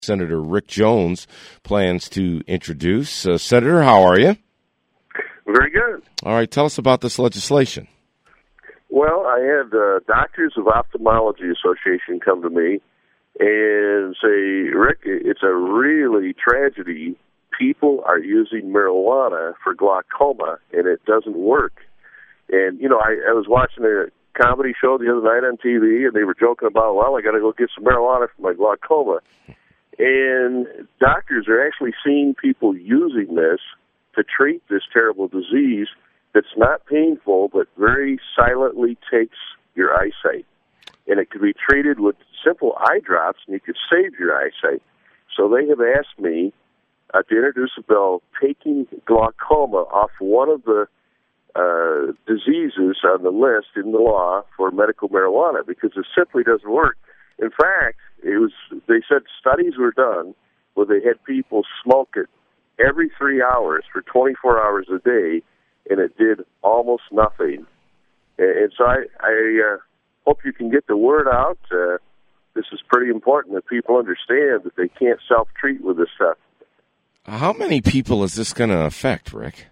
Senator Rick Jones plans to introduce. Senator, how are you? Very good. All right, tell us about this legislation. Well, I had Doctors of Ophthalmology Association come to me and say, Rick, it's a really tragedy. People are using marijuana for glaucoma, and it doesn't work. And, you know, I was watching a comedy show the other night on TV, and they were joking about, well, I got to go get some marijuana for my glaucoma. And doctors are actually seeing people using this to treat this terrible disease that's not painful, but very silently takes your eyesight. And it could be treated with simple eye drops, and you could save your eyesight. So they have asked me to introduce a bill taking glaucoma off one of the diseases on the list in the law for medical marijuana, because it simply doesn't work. In fact, they said studies were done where they had people smoke it every 3 hours for 24 hours a day, and it did almost nothing. And so I hope you can get the word out. This is pretty important that people understand that they can't self-treat with this stuff. How many people is this going to affect, Rick?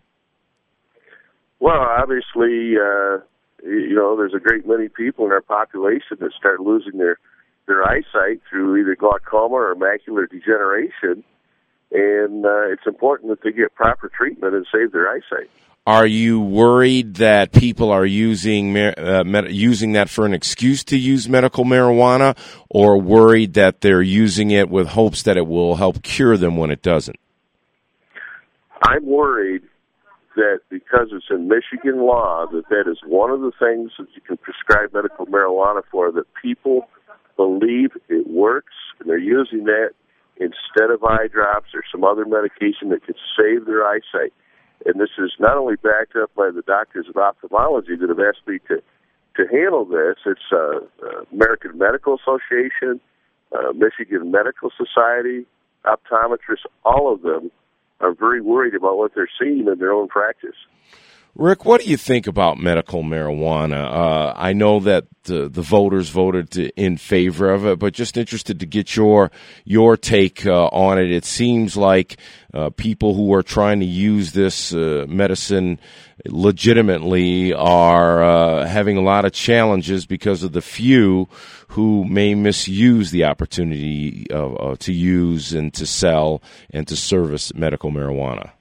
Well, obviously, there's a great many people in our population that start losing their eyesight through either glaucoma or macular degeneration, and it's important that they get proper treatment and save their eyesight. Are you worried that people are using that for an excuse to use medical marijuana, or worried that they're using it with hopes that it will help cure them when it doesn't? I'm worried that because it's in Michigan law, that is one of the things that you can prescribe medical marijuana for, that people believe it works, and they're using that instead of eye drops or some other medication that could save their eyesight. And this is not only backed up by the Doctors of Ophthalmology that have asked me to handle this. It's American Medical Association, Michigan Medical Society, optometrists, all of them are very worried about what they're seeing in their own practice. Rick, what do you think about medical marijuana? I know that the voters voted in favor of it, but just interested to get your take on it. It seems like people who are trying to use this medicine legitimately are having a lot of challenges because of the few who may misuse the opportunity to use and to sell and to service medical marijuana.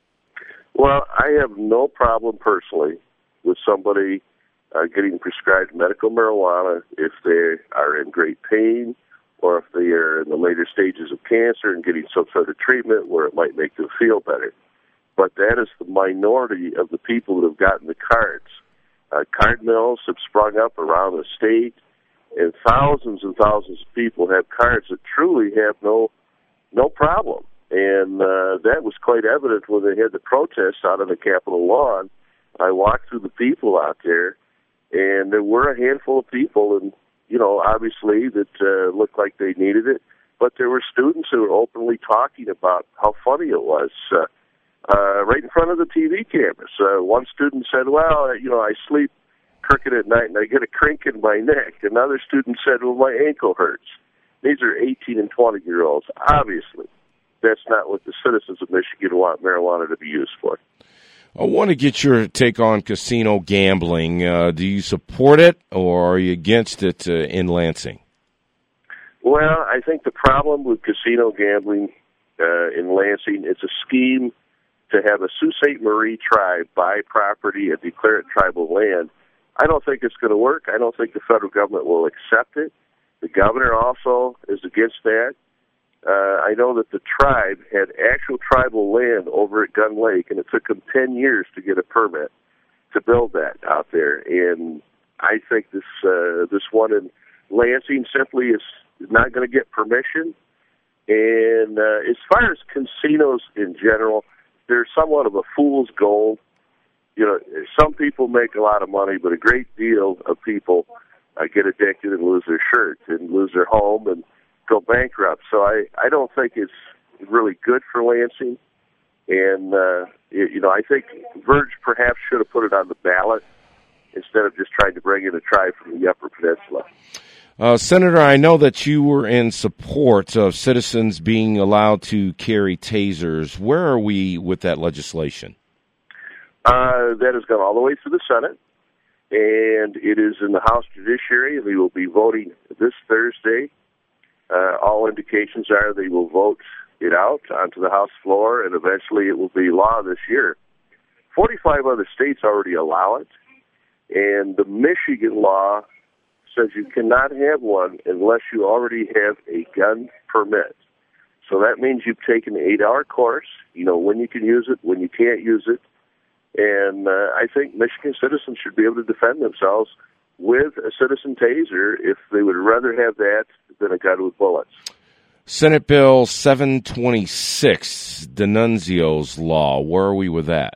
Well, I have no problem personally with somebody getting prescribed medical marijuana if they are in great pain or if they are in the later stages of cancer and getting some sort of treatment where it might make them feel better. But that is the minority of the people that have gotten the cards. Card mills have sprung up around the state, and thousands of people have cards that truly have no problem. And that was quite evident when they had the protests out on the Capitol lawn. I walked through the people out there, and there were a handful of people, and obviously that looked like they needed it. But there were students who were openly talking about how funny it was, right in front of the TV cameras. One student said, "Well, I sleep crooked at night, and I get a crink in my neck." Another student said, "Well, my ankle hurts." These are 18 and 20-year-olds, obviously. That's not what the citizens of Michigan want marijuana to be used for. I want to get your take on casino gambling. Do you support it, or are you against it in Lansing? Well, I think the problem with casino gambling in Lansing, it's a scheme to have a Sault Ste. Marie tribe buy property and declare it tribal land. I don't think it's going to work. I don't think the federal government will accept it. The governor also is against that. I know that the tribe had actual tribal land over at Gun Lake, and it took them 10 years to get a permit to build that out there. And I think this one in Lansing simply is not going to get permission. And as far as casinos in general, they're somewhat of a fool's gold. Some people make a lot of money, but a great deal of people get addicted and lose their shirt and lose their home and go bankrupt. So I don't think it's really good for Lansing. And, I think Verge perhaps should have put it on the ballot instead of just trying to bring in a tribe from the Upper Peninsula. Senator, I know that you were in support of citizens being allowed to carry tasers. Where are we with that legislation? That has gone all the way through the Senate, and it is in the House Judiciary. We will be voting this Thursday. All indications are they will vote it out onto the House floor, and eventually it will be law this year. 45 other states already allow it, and the Michigan law says you cannot have one unless you already have a gun permit. So that means you've taken an 8-hour course, you know when you can use it, when you can't use it, and I think Michigan citizens should be able to defend themselves with a citizen taser if they would rather have that than a gun with bullets. Senate Bill 726, D'Annunzio's law, where are we with that?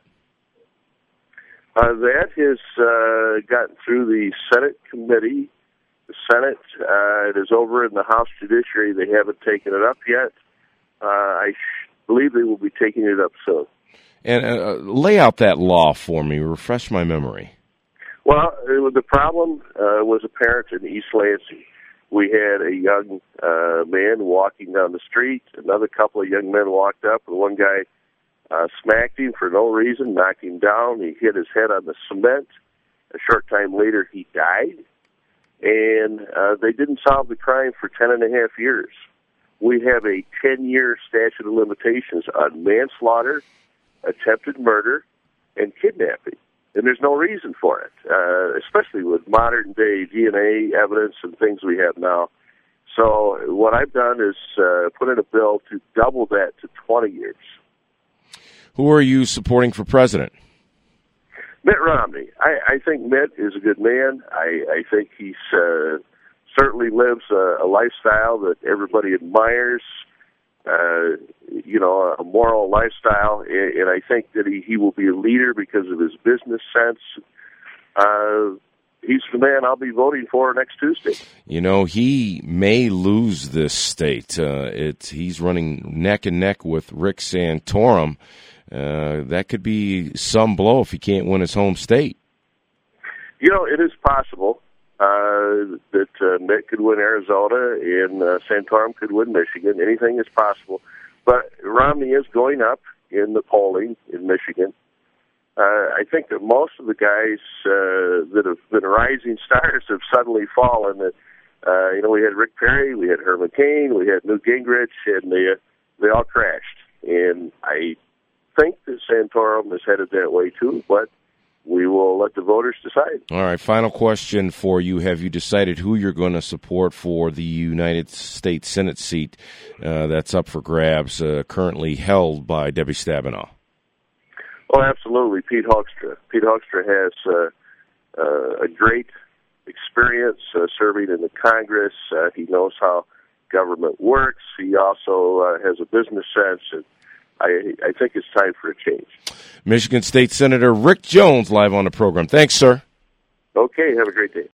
That has gotten through the Senate committee. The Senate, it is over in the House Judiciary. They haven't taken it up yet. I believe they will be taking it up soon. And lay out that law for me. Refresh my memory. Well, the problem was apparent in East Lansing. We had a young man walking down the street. Another couple of young men walked up, and one guy smacked him for no reason, knocked him down. He hit his head on the cement. A short time later, he died. And they didn't solve the crime for 10.5 years. We have a 10-year statute of limitations on manslaughter, attempted murder, and kidnapping. And there's no reason for it, especially with modern-day DNA evidence and things we have now. So what I've done is put in a bill to double that to 20 years. Who are you supporting for president? Mitt Romney. I think Mitt is a good man. I think he certainly lives a lifestyle that everybody admires, a moral lifestyle, and I think that he will be a leader because of his business sense. He's the man I'll be voting for next Tuesday. You know, he may lose this state. He's running neck and neck with Rick Santorum. That could be some blow if he can't win his home state. You know, it is possible that Mitt could win Arizona and Santorum could win Michigan. Anything is possible. But Romney is going up in the polling in Michigan. I think that most of the guys that have been rising stars have suddenly fallen. We had Rick Perry, we had Herman Cain, we had Newt Gingrich, and they all crashed. And I think that Santorum is headed that way too, but we will let the voters decide. All right, final question for you. Have you decided who you're going to support for the United States Senate seat that's up for grabs, currently held by Debbie Stabenow? Oh, absolutely, Pete Hoekstra. Pete Hoekstra has a great experience serving in the Congress. He knows how government works. He also has a business sense, and I think it's time for a change. Michigan State Senator Rick Jones live on the program. Thanks, sir. Okay, have a great day.